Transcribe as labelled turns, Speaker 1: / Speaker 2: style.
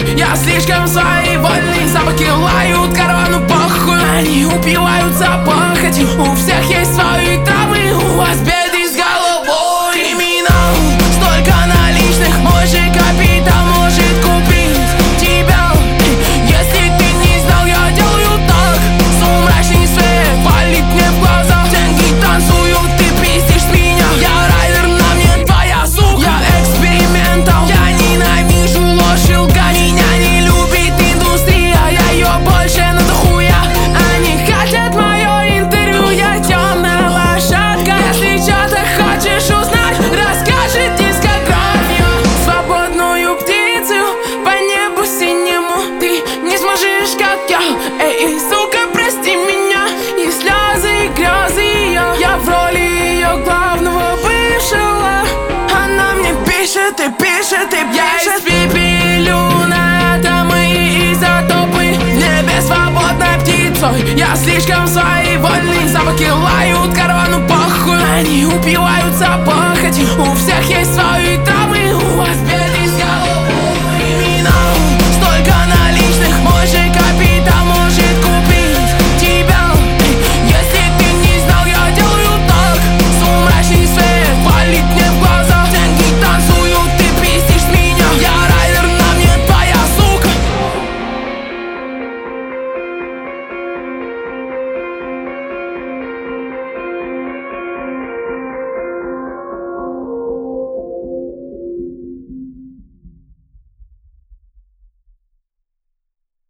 Speaker 1: Я слишком своевольный, собаки лают, каравану похуй. Они упиваются похотью, у всех есть свои травмы, у вас беды с головой. Криминал, столько наличных, мой же капитал может купить тебя. Если ты не знал, я делаю так. Сумрачный свет палит мне в глаза, деньги танцуют, ты пиздишь меня. Я райдер, на мне твоя сука. Я экспериментал, я ненавижу ложь и лгань. Меня не любит индустрия, я ее больше надо хуя. Они хотят мое интервью, я темная лошадка. Если что-то хочешь узнать, расскажет дискография. Свободную птицу по небу синему ты не сможешь, как я. Эй, сука, прости меня, и слезы, и грезы. Я в роли ее главного бывшего. Она мне пишет и пишет и пишет. Я испепелю на атомы, изотопы. В небе свободной птицей, я слишком своевольный. Собаки лают, караван